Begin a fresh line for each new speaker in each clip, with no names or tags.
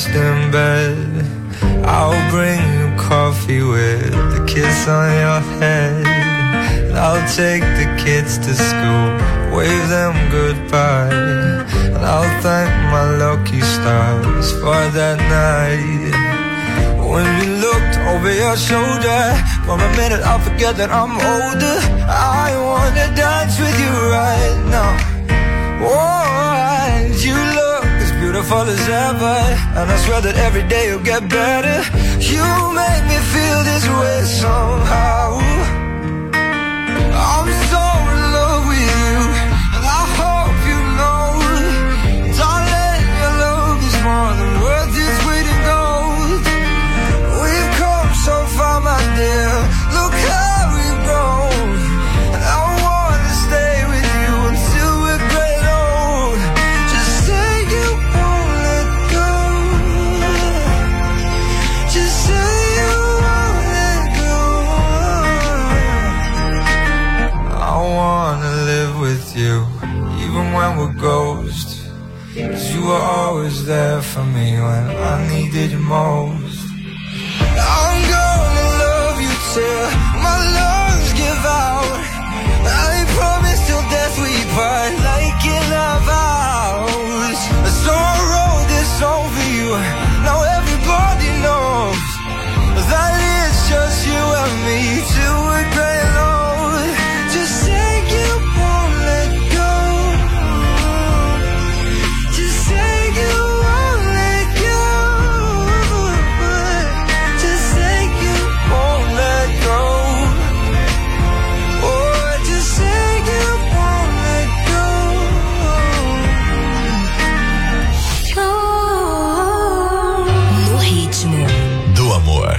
just in bed. I'll bring you coffee with a kiss on your head. And I'll take the kids to school, wave them goodbye. And I'll thank my lucky stars for that night. When you looked over your shoulder, for a minute I forget that I'm older. I wanna dance with you right now. Oh, you look as beautiful as ever, and I swear that every day you'll get better. You make me feel this way somehow. I'm so in love with you, and I hope you know, darling, your love is more than worth its weight in gold. We've come so far, my dear, look how we've grown. And I wanna stay with you until we're great old. Just say you won't let go. Just say you won't let go. I wanna live with you, even when we're ghosts. 'Cause you were always there for me when I needed you most. I'm gonna love you till my lungs give out. I promise till death we part, like in our vows. So I wrote this song for you, now everybody knows that it's just you and me till we're great old. Just say you won't let go. Just say you won't let go. Just say you won't let go. Oh, just say you won't let go.
No ritmo
do amor.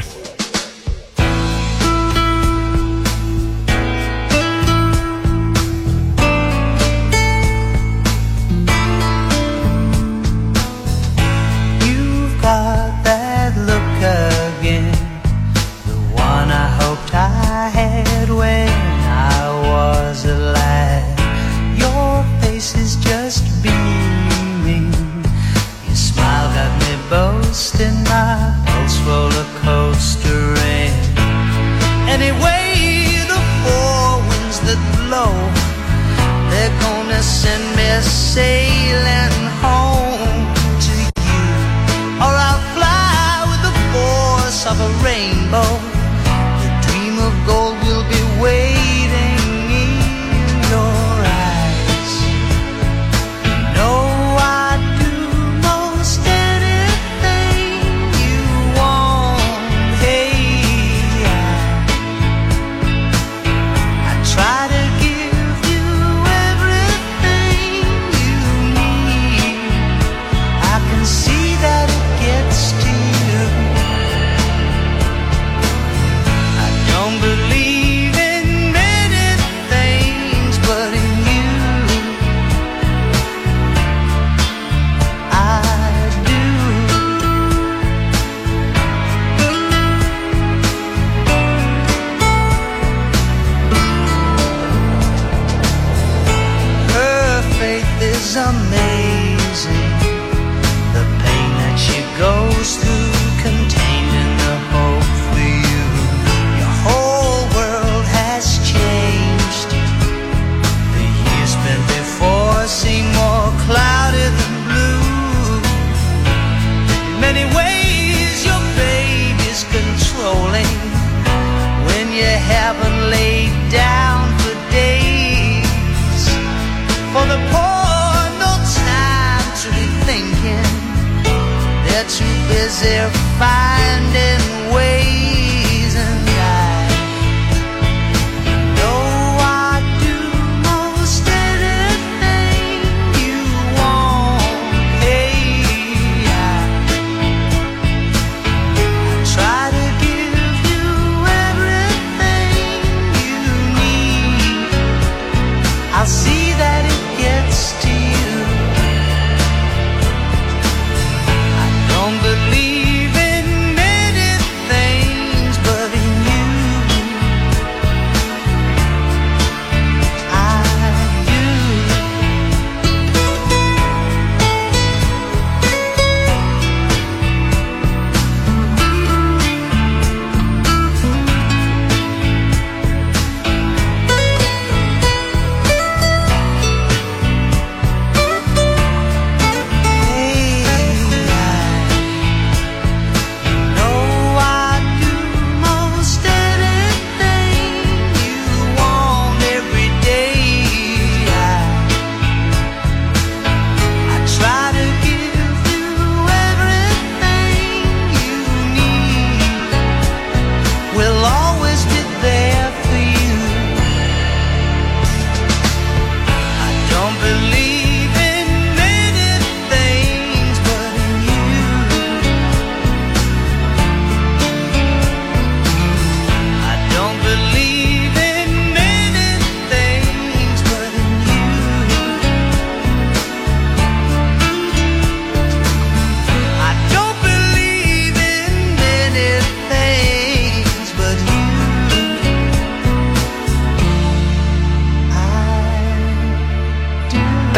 You've got that look again, the one I hoped I had when I was alive. Your face is just beaming, your smile got me boasting, my pulse roller coastering. Anyway, the four winds that blow, they're gonna send me sailing home to you, or I'll fly with the force of a rainbow. The dream of gold will be waiting in your eyes. You know I'd do most anything you want. Hey, I try to give you everything you need. I can see that it gets to you. I don't believe in many things, but in you I do. Her faith is amazing, the pain that she goes through, contained in the hope for you. Your whole world has changed. The years spent before seem more cloudy than blue. In many ways your baby's controlling when you haven't laid down for days. For the poor, no time to be thinking, they're too busy finding ways. And I know I'd do most anything you want. Hey, I try to give you everything you need. I'll see that it gets to you. I don't believe in many things, but in you I do.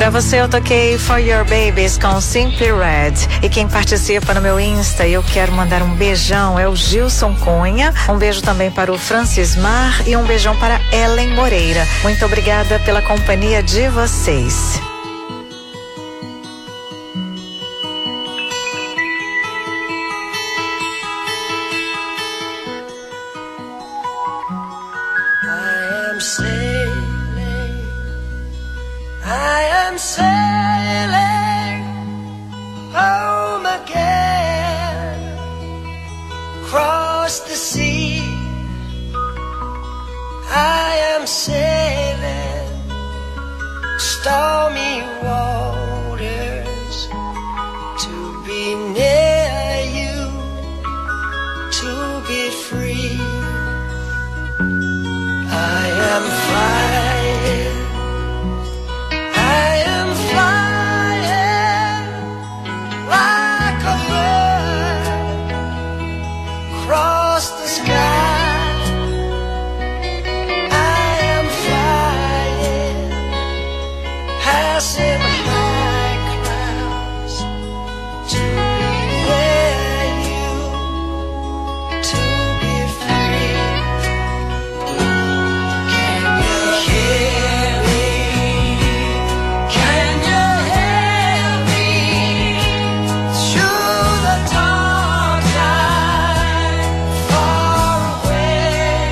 Pra você eu toquei For Your Babies com Simply Red. E quem participa no meu Insta, eu quero mandar um beijão, é o Gilson Cunha. Um beijo também para o Francis Mar e um beijão para Ellen Moreira. Muito obrigada pela companhia de vocês.
I am sailing home again, across the sea. I am sailing stormy waters to be near you, to be free. I am flying, I am flying like a bird across the sky. I am flying, passing high clouds to be near you, to be free. Can you hear me? Can you hear me? Through the dark night, far away.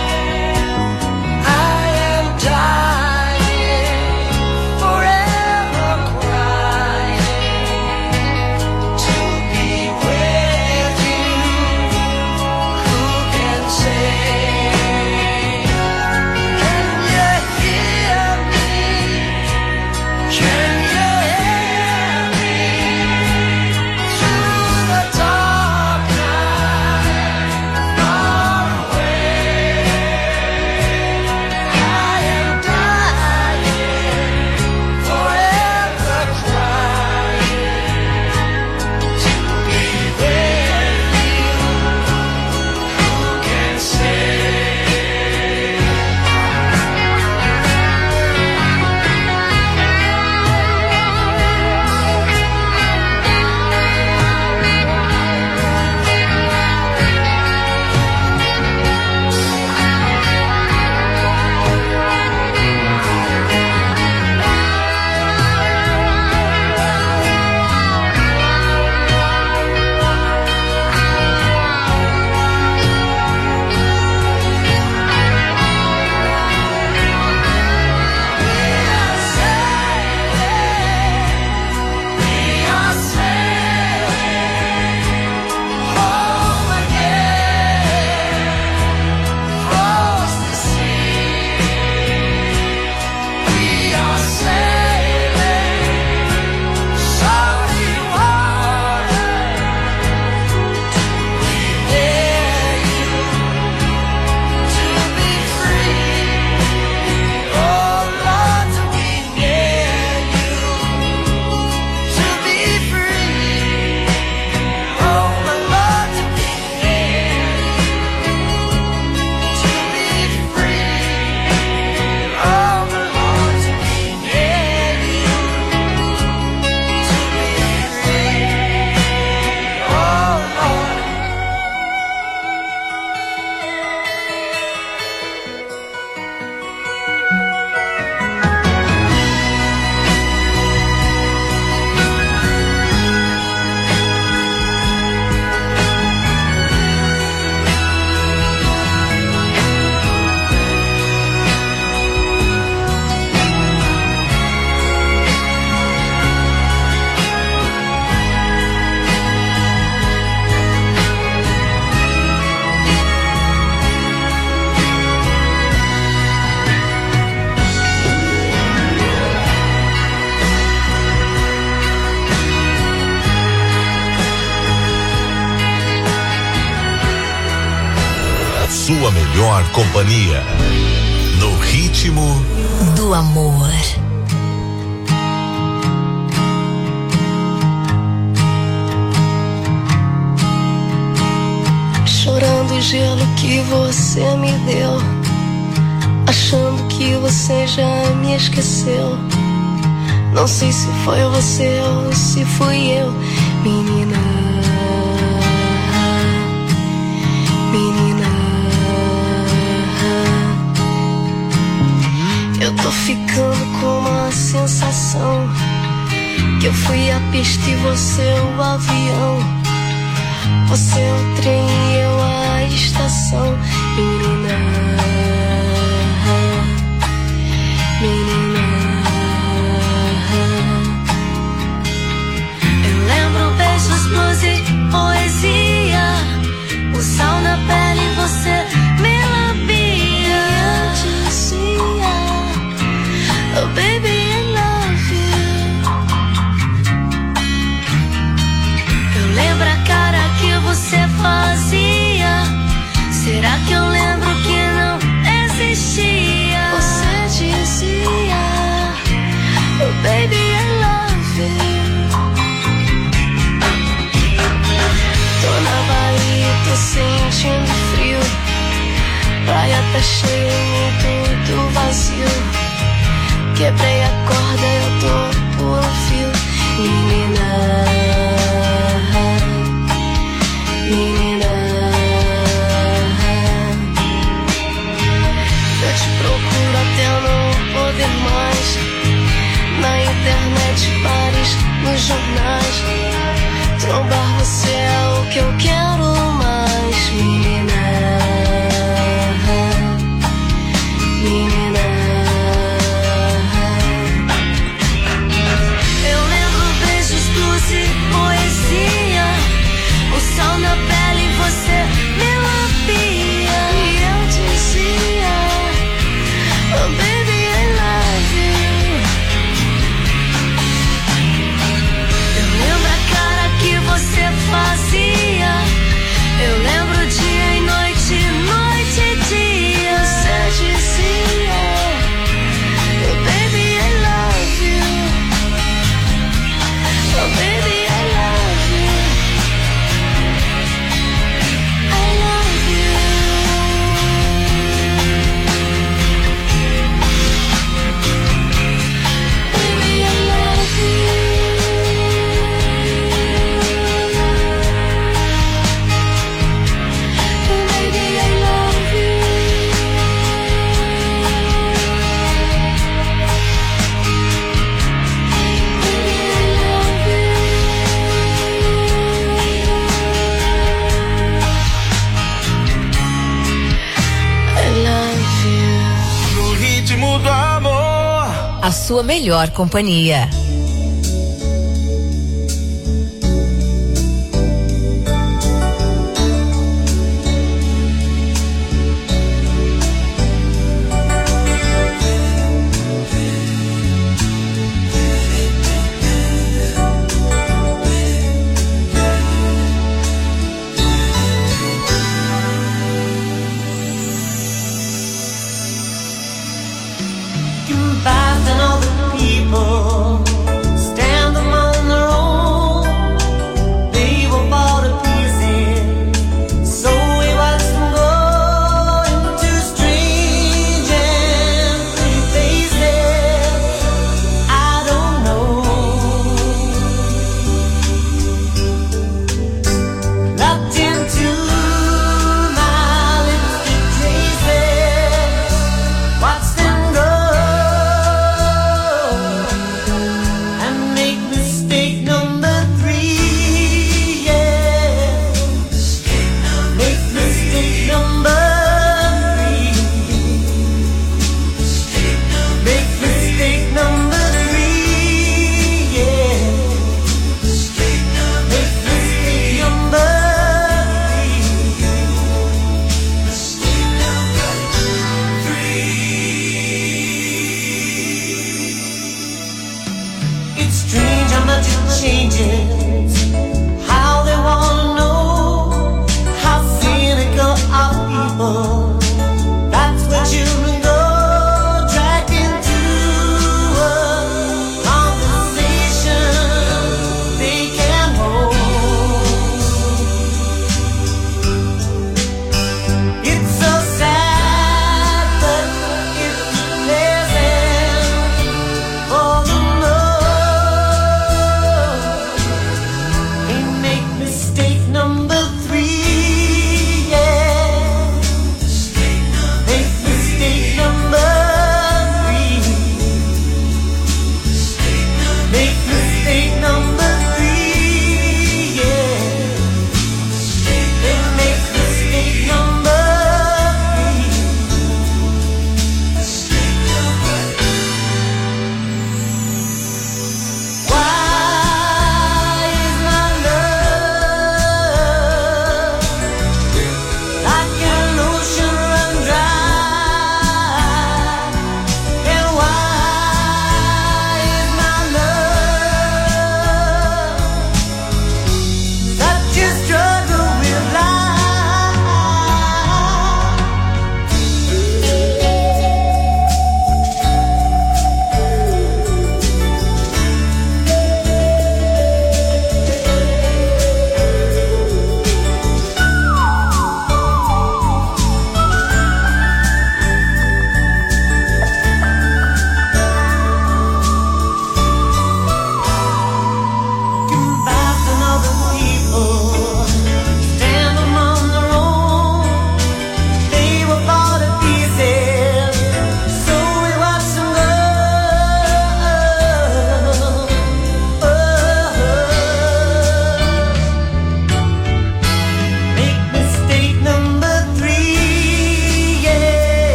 I am dying, forever crying, to be with you. Who can say? Can you hear me? Can you hear me? Through the dark night, far away. I am dying, forever crying, to be with you. Who can say? We are sailing home again, across the sea. We are sailing salty waters to be near you, to be free. Oh Lord, to be near you, to be free. Oh my Lord, to be near you, to be free. Oh my Lord, to be near you, to be free. Oh Lord.
Sua melhor companhia. No ritmo
do amor.
Chorando o gelo que você me deu, achando que você já me esqueceu. Não sei se foi você ou se fui eu, menina. Menina, eu tô ficando com uma sensação que eu fui a pista e você o avião. Você é o trem e eu a estação. Menina, menina. Eu lembro beijos, blues e poesia. O sol na pele e você me lambia. Eu dizia, oh baby, I love you. Eu lembro a cara que você fazia. Será que eu lembro que não existia? Você dizia, oh baby, I love you. Tô na Bahia, tô sentindo frio. Praia tá cheia e tudo vazio. Quebrei a corda, eu tô por um fio. Menina, menina, eu te procuro até não poder mais. Na internet, bares, nos jornais. Trombar você é o que eu quero mais, menina, menina. Eu lembro beijos, blues e poesia. O sol na pele e você me lambia. E eu dizia, oh baby, I love you. Eu lembro a cara que você fazia. Eu lembro dia e noite, noite e dia. Você dizia, oh baby, I love you. Oh baby, I love you. I love you. Baby, I love you. Baby, I love you. I love you.
No ritmo do amor.
A sua melhor companhia.
Looking back on all the people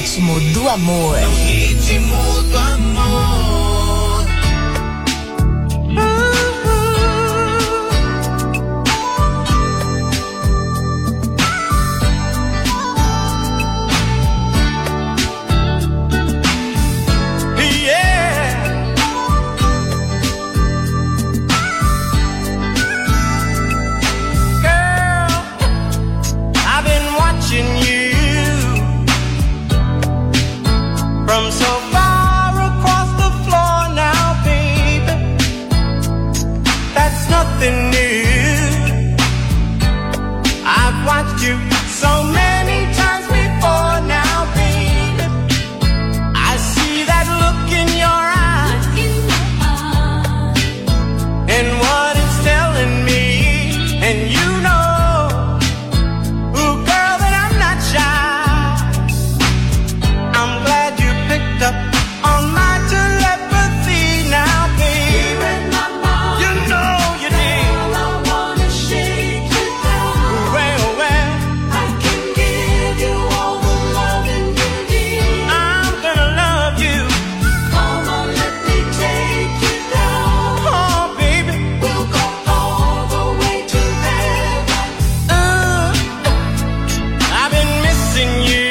ritmo do amor.
Ritmo do amor.
From so far across the floor now, baby, that's nothing new. I've watched you so many times before now, baby. I see that look in your eyes, and what it's telling me, and you know, ooh, girl, that I'm not shy. I'm glad picked up on my telepathy now, baby. You know you did.
I wanna shake you down.
Well,
I can give you all the loving you need.
I'm gonna love you.
Come on, let me take you down.
Oh, baby,
We'll go all the way to heaven.
I've been missing you.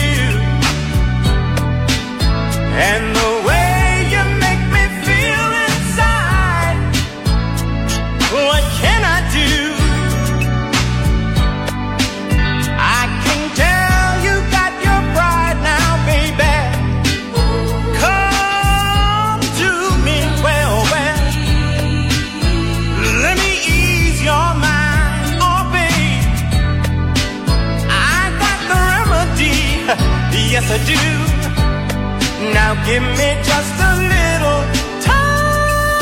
And the way you make me feel inside, what can I do? I can tell you got your pride now, baby. Come to me, well, let me ease your mind, oh babe. I got the remedy, yes I do. Now give me just a little time.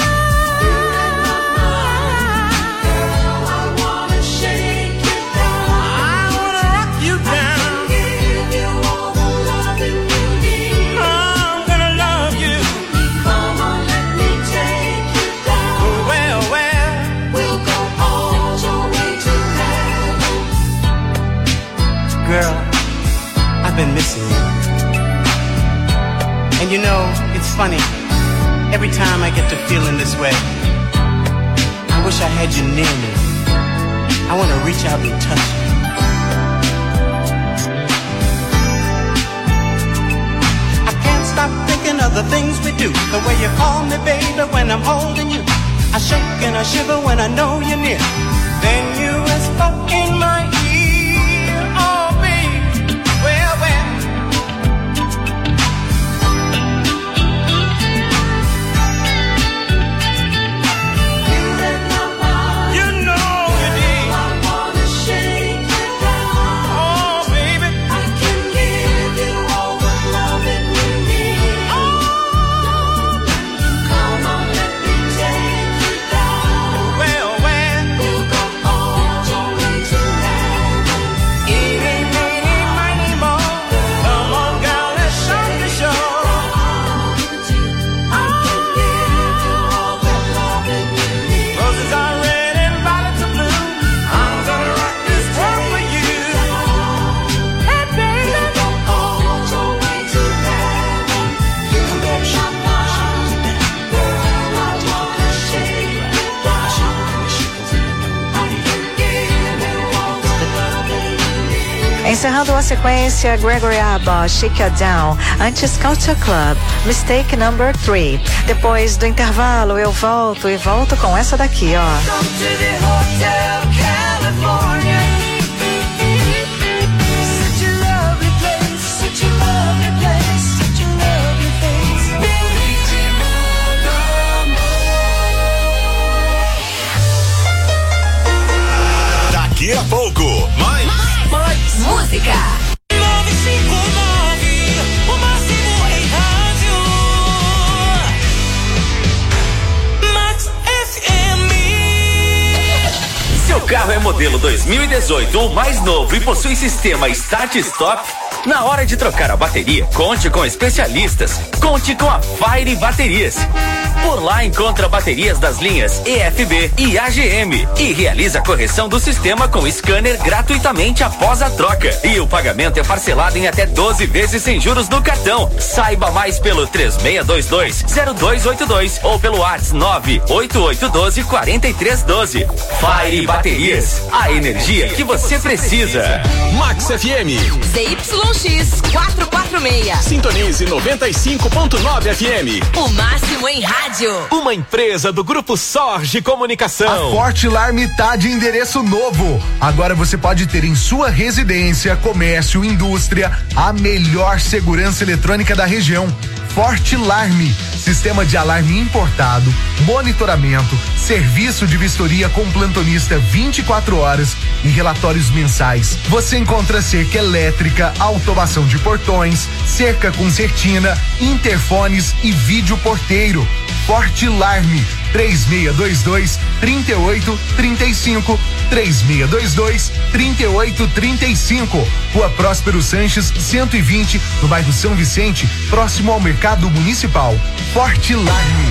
Girl, I wanna shake you down.
I wanna rock you down.
Give you all the loving you need.
I'm gonna love you.
Come on, let me take you down.
Well,
We'll go all the way to heaven.
girl, I've been missing you. And you know, it's funny. Every time I get to feeling this way, I wish I had you near me. I want to reach out and touch you. I can't stop thinking of the things we do. The way you call me, baby, when I'm holding you. I shake and I shiver when I know you're near. Then you whisper in my ear, oh, baby, well. You know you did.
I wanna shake you down.
Oh, baby.
I can give you all the loving you need. Come on, let me take you down.
Well,
We'll go all the way to heaven.
eeny, meeny, miny, moe. Come on, girl, let's show the show.
I can give you all the loving you need.
Roses are red and violets are blue. I'm gonna rock this world for you. Hey, baby.
We'll go all the way to heaven.
Come back,
Girl, I wanna shake you down. I can give you all the loving you need.
Encerrando a sequência, Gregory Abbott, Shake You Down. Antes, Culture Club, Mistake Number 3. Depois do intervalo, eu volto e volto com essa daqui, ó.
Come to the Hotel California. Such a lovely place, such a lovely place, such a lovely place. Ritmo do amor.
Daqui a pouco, mais
Música.
959, o máximo em rádio. Max FM.
Seu carro é modelo 2018 ou mais novo e possui sistema Start-Stop? Na hora de trocar a bateria, conte com especialistas. Conte com a Fire Baterias. Por lá encontra baterias das linhas EFB e AGM e realiza a correção do sistema com scanner gratuitamente após a troca. E o pagamento é parcelado em até 12 vezes sem juros no cartão. Saiba mais pelo 3622-0282 ou pelo WhatsApp 98812-4312. Fire Baterias, a energia que você precisa.
Max FM.
ZYX 446.
Sintonize 95.9 FM.
O máximo em rádio.
Uma empresa do Grupo Sorge Comunicação.
A Fortilarme tá de endereço novo. Agora você pode ter em sua residência, comércio, indústria, a melhor segurança eletrônica da região. Fortilarme, sistema de alarme importado, monitoramento, serviço de vistoria com plantonista 24 horas e relatórios mensais. Você encontra cerca elétrica, automação de portões, cerca com certina, interfones e vídeo porteiro. Fortilarme, 3622-3835, 3622-3835. Rua Próspero Sanches, 120, no bairro São Vicente, próximo ao Mercado Municipal. Fortilarme.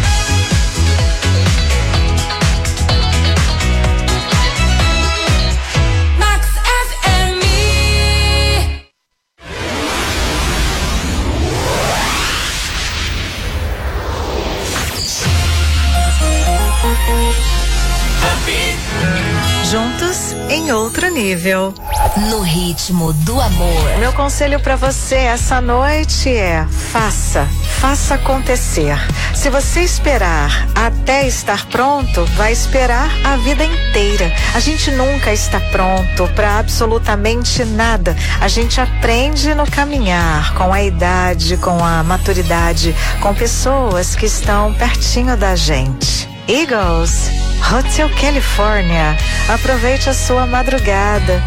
Juntos em outro nível.
No ritmo do amor.
Meu conselho pra você essa noite é: faça acontecer. Se você esperar até estar pronto, vai esperar a vida inteira. A gente nunca está pronto pra absolutamente nada. A gente aprende no caminhar, com a idade, com a maturidade, com pessoas que estão pertinho da gente. Eagles, Hotel California. Aproveite a sua madrugada.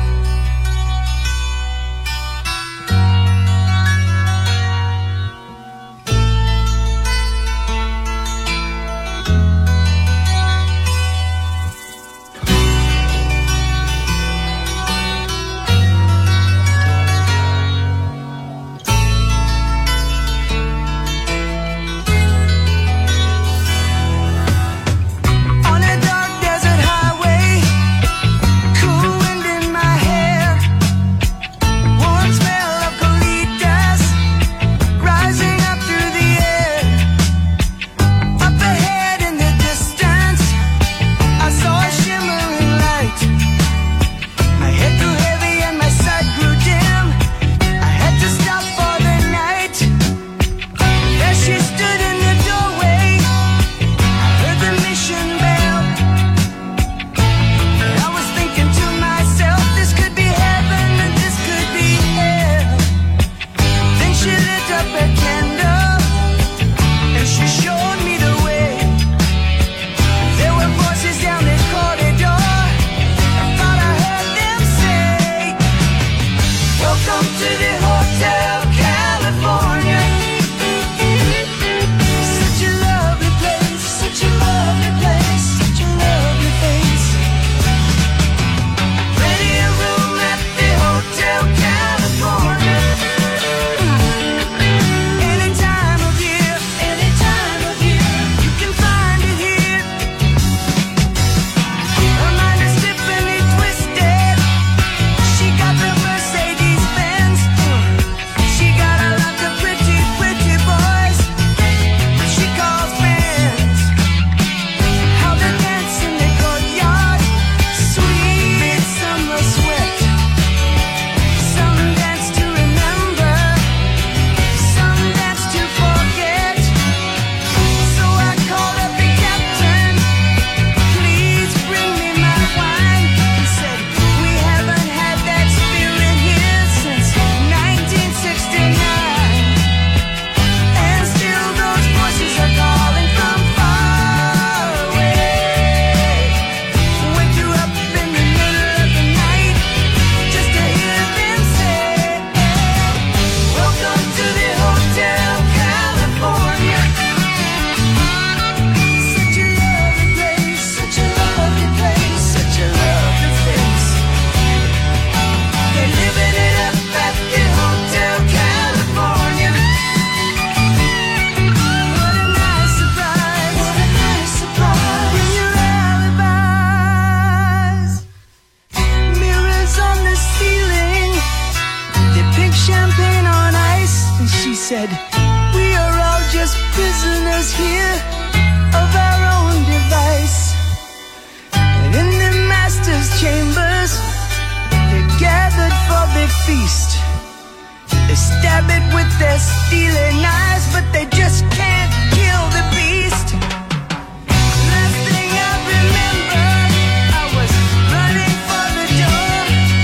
said, we are all just prisoners here of our own device. And in the master's chambers, they gathered for their feast. They stab it with their steely knives, but they just can't kill the beast. Last thing I remember, I was running for the door.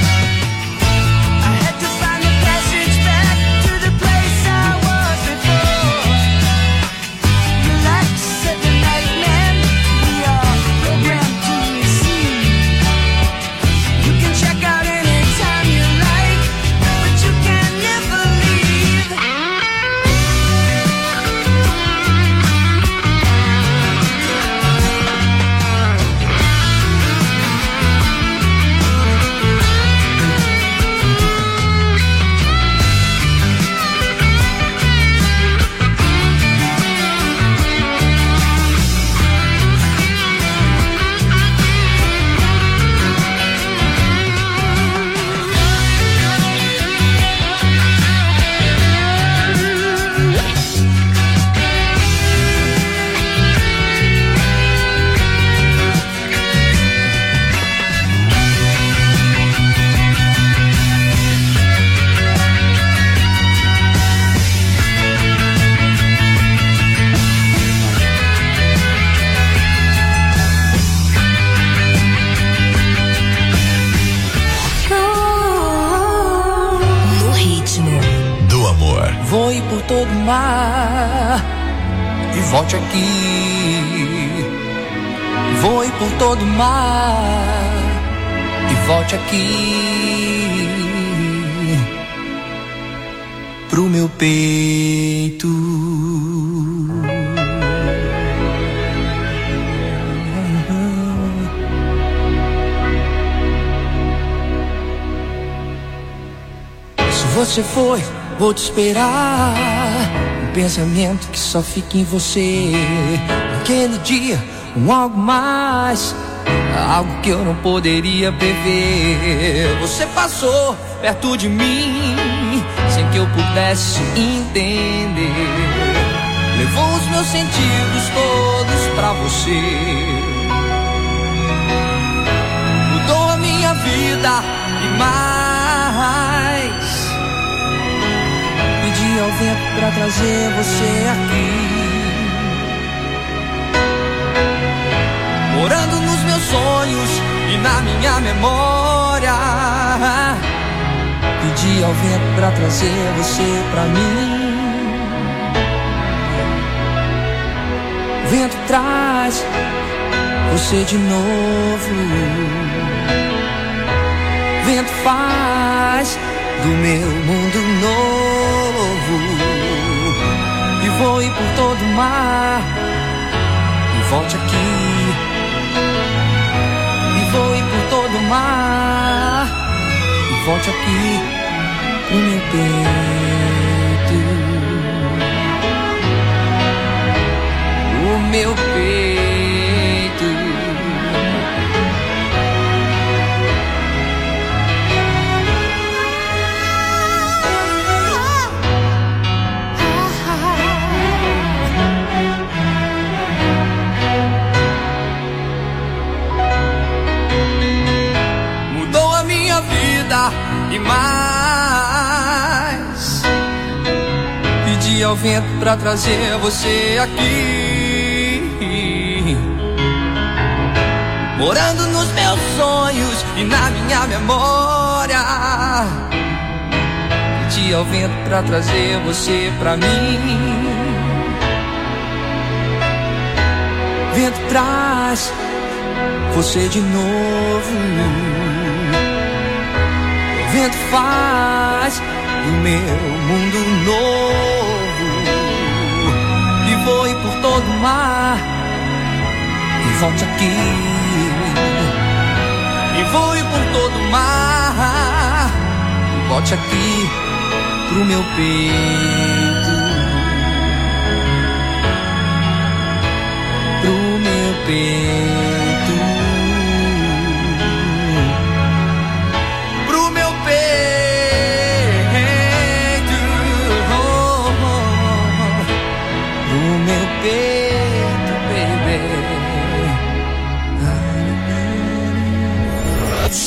I had to find the passage back to the place I was before. Relax, said the night man, we are programmed to receive. You can check out anytime you like, but you can never leave.
No ritmo.
Do amor.
Voe por todo o mar e volte aqui. Voe por todo o mar e volte aqui pro meu peito. Se você foi, vou te esperar. Um pensamento que só fica em você. Aquele dia, algo mais, algo que eu não poderia prever. Você passou perto de mim, sem que eu pudesse entender. Levou os meus sentidos todos pra você. Mudou a minha vida e mais. Pedi ao vento pra trazer você aqui. Morando nos meus sonhos e na minha memória. Pedi ao vento pra trazer você pra mim. O vento traz você de novo. O vento faz do meu mundo novo. E voe por todo o mar e volte aqui. E voe por todo o mar e volte aqui pro meu peito. O meu peito. E mais, pedi ao vento pra trazer você aqui. Morando nos meus sonhos e na minha memória. Pedi ao vento pra trazer você pra mim. Vento traz você de novo. O vento faz do meu mundo novo. E voe por todo o mar e volte aqui. E voe por todo o mar e volte aqui pro meu peito. Pro meu peito. Pro meu peito. Oh, oh.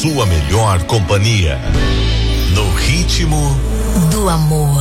sua melhor companhia. No ritmo
do amor.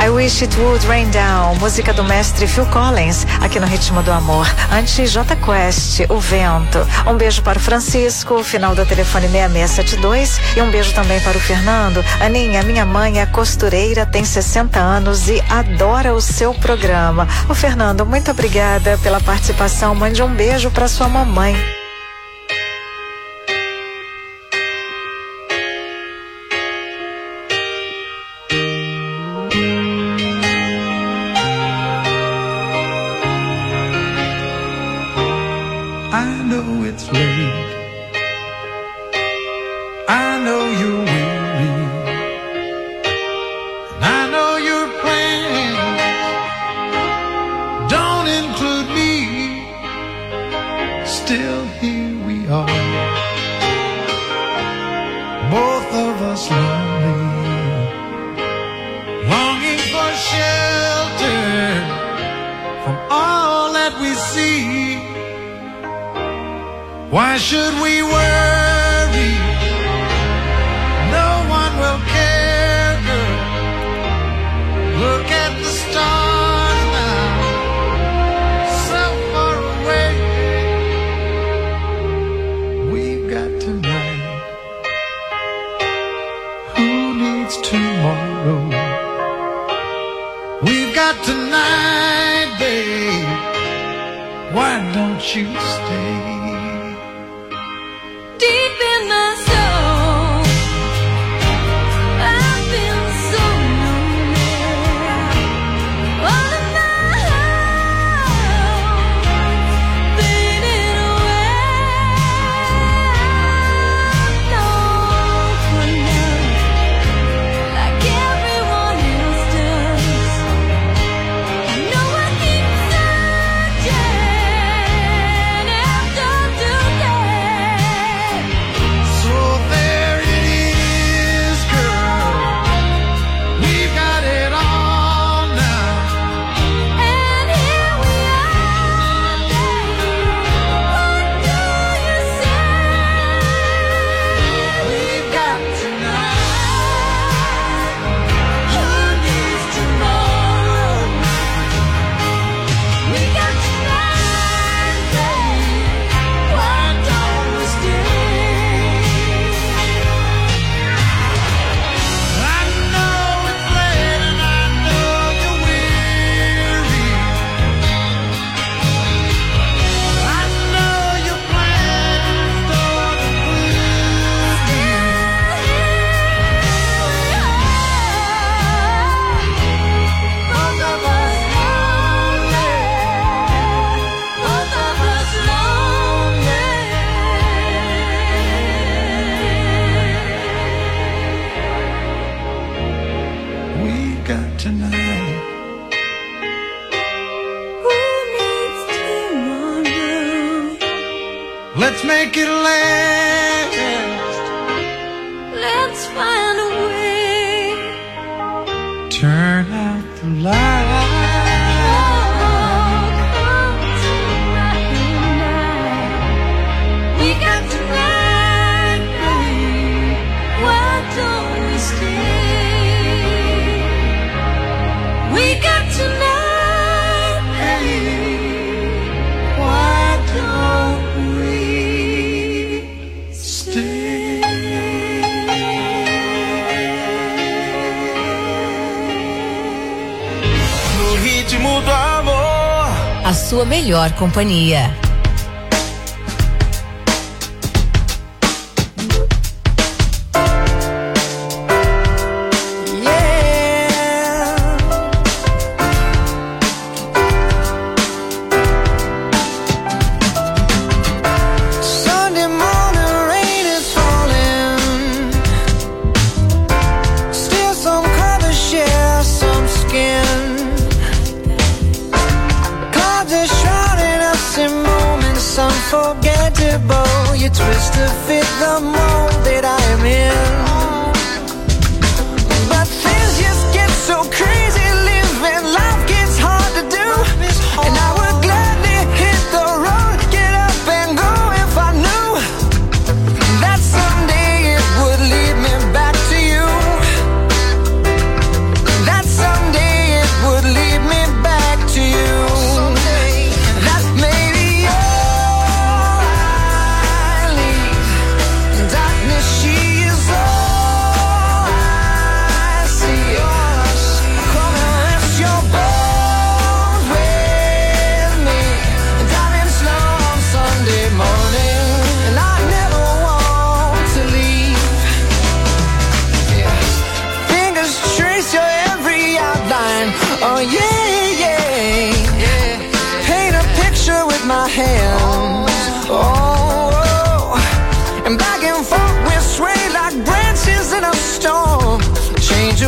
I Wish It Would Rain Down, música do mestre Phil Collins, aqui no Ritmo do Amor. Antes, J Quest, O Vento. Um beijo para o Francisco, final do telefone 6672. E um beijo também para o Fernando. Aninha, minha mãe é costureira, tem 60 anos e adora o seu programa. O Fernando, muito obrigada pela participação. Mande um beijo para sua mamãe.
I know it's late. I know you're weary. And I know your plans don't include me. Still here we are, both of us lonely, longing for shelter from all that we see. Why should we worry? No one will care, girl. Look at the stars now, so far away. We've got tonight. Who needs tomorrow? We've got tonight, babe. Why don't you stay?
Deep in my soul, I've been so lonely. All of my hopes faded away. I know for now, like everyone else does. I know I keep searching after today.
So there it is, girl. We've got it all now.
And here we are, babe. What do you say?
We've got tonight. Who needs tomorrow?
We got tonight, babe. Why don't we stay?
I know it's late and I know you're weary. I know your plans don't include me.
Both of us lonely. Both of us lonely.
We got tonight.
Who needs tomorrow?
Let's make it last.
Let's find a way.
Turn out the light.
We got tonight, babe. Why don't we stay? We got tonight, babe. Why don't we stay?
No ritmo do amor.
A sua melhor companhia.
Sunday morning rain is falling. Still some colors share some skin. Clouds are shrouding us in moments unforgettable. You twist to fit the mold that I am in. But things just get so crazy living. Life gets hard to do. And I would gladly hit the road, get up and go if I knew that someday it would lead me back to you. That someday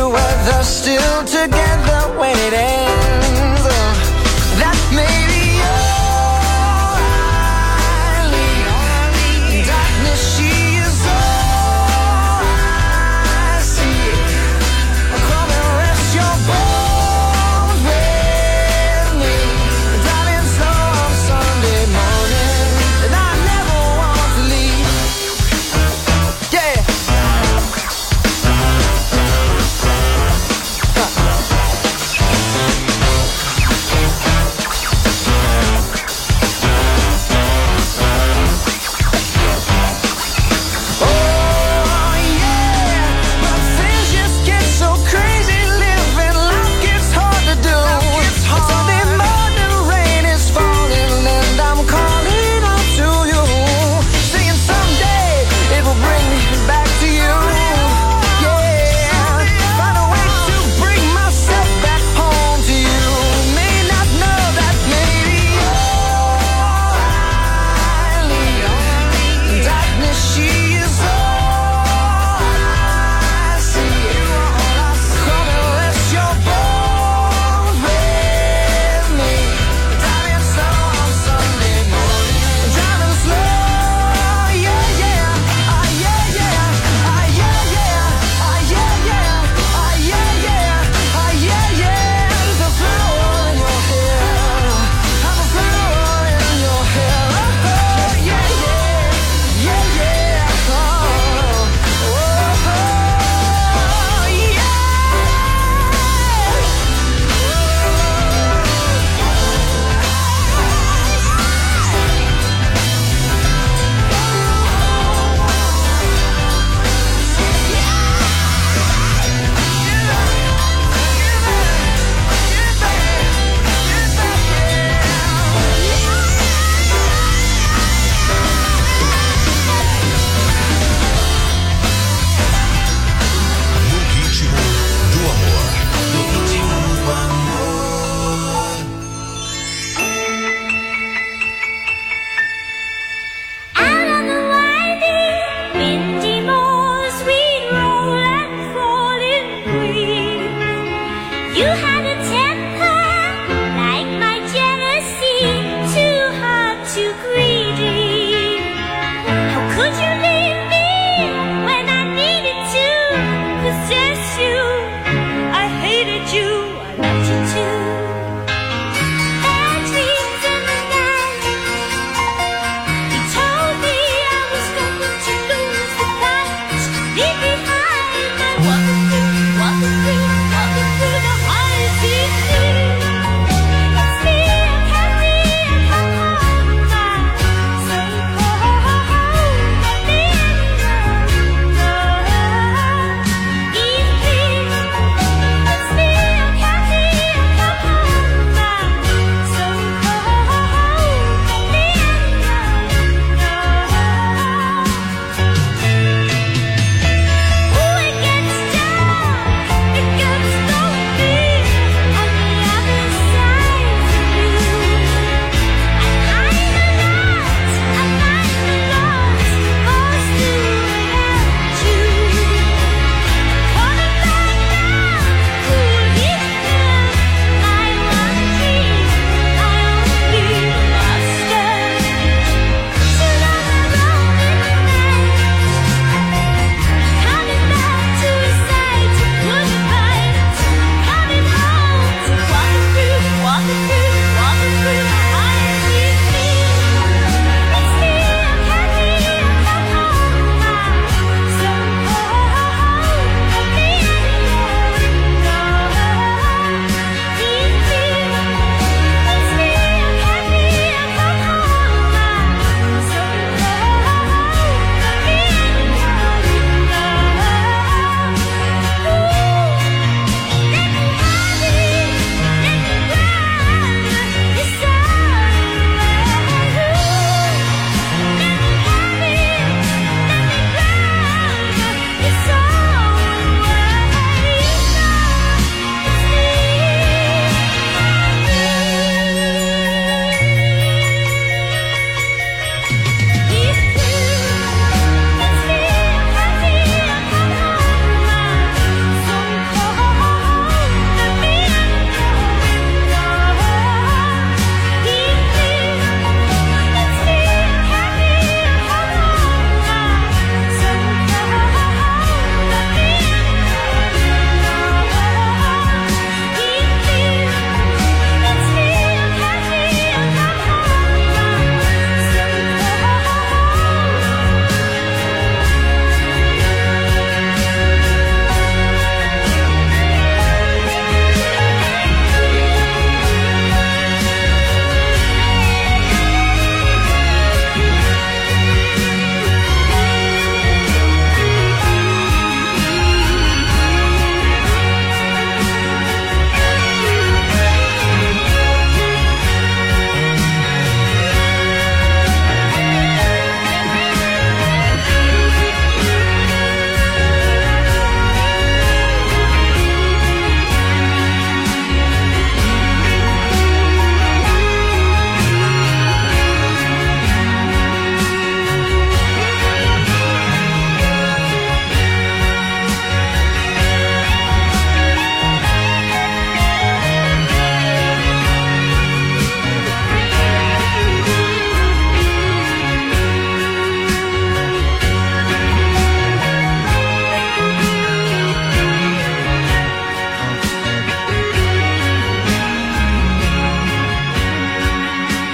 you whether still together when it ends. That may be all I need. Darkness, she is all I see. Come and rest your bones with me, darling. Some Sunday morning, and I never want to leave. Yeah.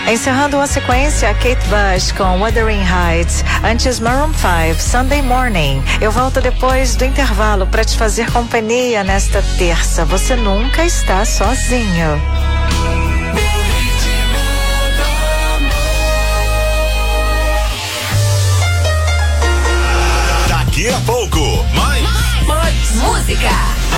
Encerrando a sequência, Kate Bush com Wuthering Heights. Antes, Maroon 5, Sunday Morning. Eu volto depois do intervalo para te fazer companhia nesta terça. Você nunca está sozinho.
Daqui a pouco, mais
música.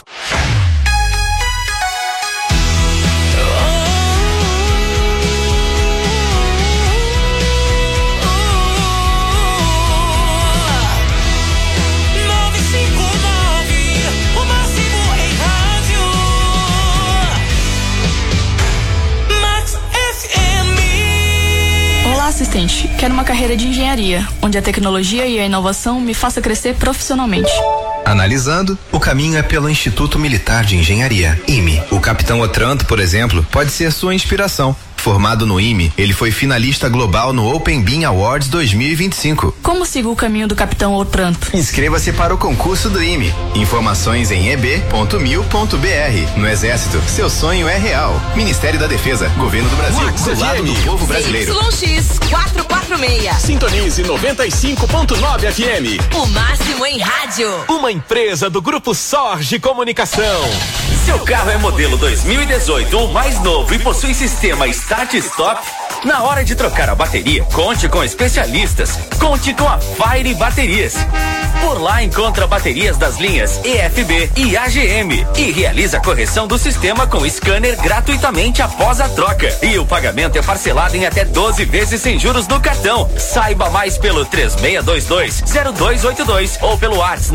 Assistente, quero uma carreira de engenharia, onde a tecnologia e a inovação me faça crescer profissionalmente.
Analisando, o caminho é pelo Instituto Militar de Engenharia, IME. O capitão Otranto, por exemplo, pode ser sua inspiração. Formado no IME, ele foi finalista global no Open Beam Awards 2025.
Como sigo o caminho do capitão Otranto?
Inscreva-se para o concurso do IME. Informações em eb.mil.br. No Exército, seu sonho é real. Ministério da Defesa, Governo do Brasil, do lado do povo brasileiro.
YX 446.
Sintonize 95.9 FM.
O máximo em rádio.
Uma empresa do Grupo Sorge Comunicação.
Seu carro é modelo 2018 ou mais novo e possui sistema Start-Stop? Na hora de trocar a bateria, conte com especialistas. Conte com a Fire Baterias. Por lá encontra baterias das linhas EFB e AGM e realiza a correção do sistema com scanner gratuitamente após a troca. E o pagamento é parcelado em até 12 vezes sem juros no cartão. Saiba mais pelo 3622-0282 ou pelo WhatsApp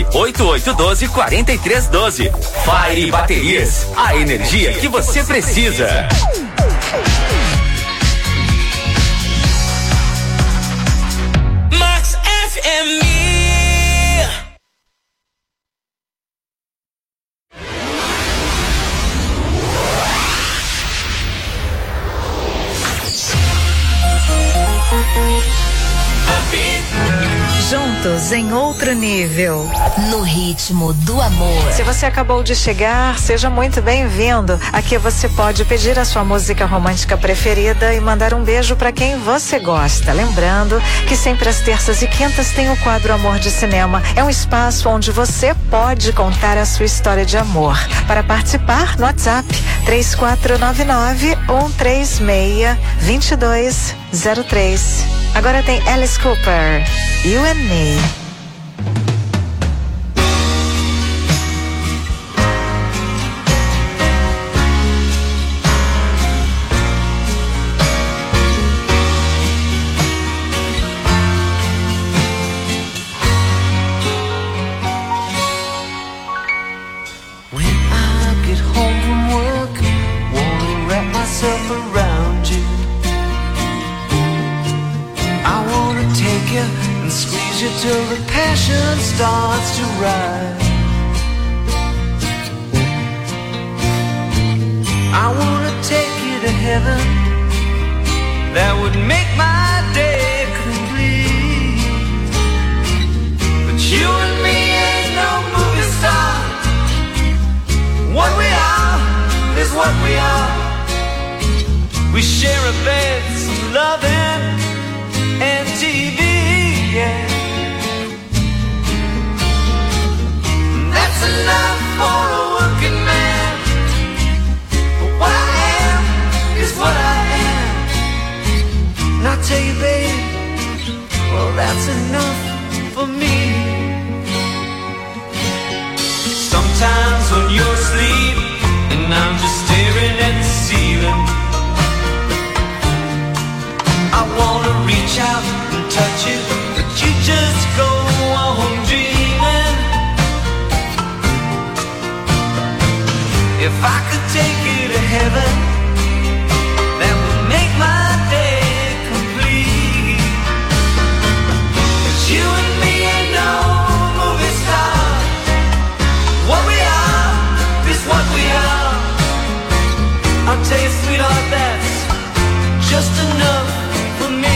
98812-4312. Fire Baterias, a energia que você precisa.
Max FM.
Juntos em outro nível.
No ritmo do amor.
Se você acabou de chegar, seja muito bem-vindo. Aqui você pode pedir a sua música romântica preferida e mandar um beijo para quem você gosta. Lembrando que sempre às terças e quintas tem o quadro Amor de Cinema. É um espaço onde você pode contar a sua história de amor. Para participar, no WhatsApp 3499-136-2203. Agora tem Alice Cooper, You and Me.
Till the passion starts to rise, I wanna take you to heaven. That would make my day complete. But you and me ain't no movie star. What we are is what we are. We share a bed, some loving and TV, yeah. That's enough for a working man. But what I am is what I am. And I tell you, babe, well, that's enough for me. Sometimes when you're asleep and I'm just staring at the ceiling, I wanna reach out and touch you, but you just go on dreaming. If I could take you to heaven, that would make my day complete. But you and me ain't no movie star. What we are is what we are. I'll tell you, sweetheart, that's just enough for me.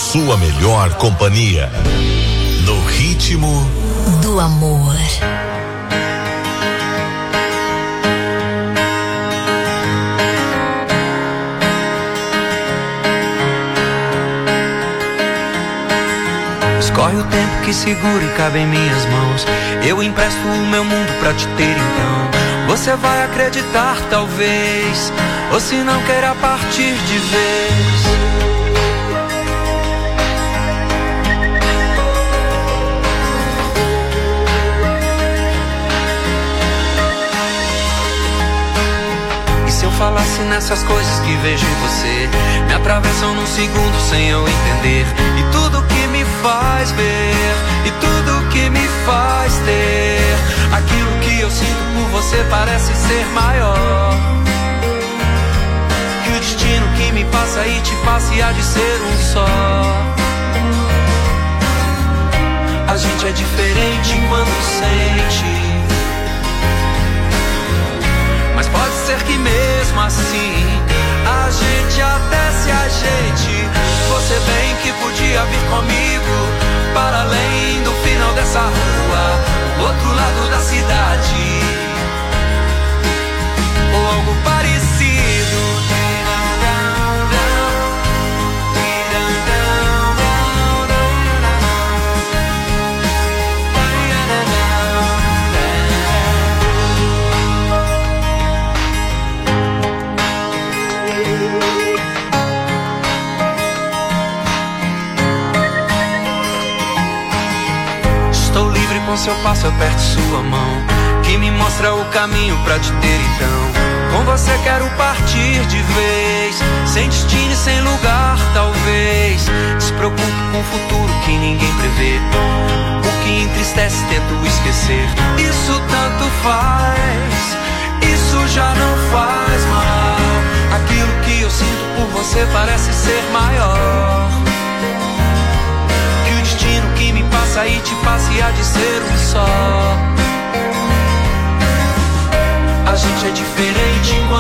sua melhor companhia. No ritmo
do amor.
Escorre o tempo que segura e cabe em minhas mãos. Eu empresto o meu mundo pra te ter então. Você vai acreditar talvez, ou se não queira partir de vez. E se eu falasse nessas coisas que vejo em você, me atravessam num segundo sem eu entender. E tudo que me faz ver, e tudo que me faz ter, aquilo que eu sinto por você parece ser maior que o destino que me passa e te passa e há de ser um só. A gente é diferente quando sente, mas pode ser que mesmo assim a gente até se ajeite. Você bem que podia vir comigo para além do final dessa rua, do outro lado da cidade, ou algo parecido. Com seu passo eu aperto sua mão, que me mostra o caminho pra te ter então. Com você quero partir de vez, sem destino e sem lugar talvez. Despreocupo com o futuro que ninguém prevê, o que entristece tento esquecer. Isso tanto faz, isso já não faz mal. Aquilo que eu sinto por você parece ser maior que o destino que me passa e te passa e há de ser um só. A gente é diferente.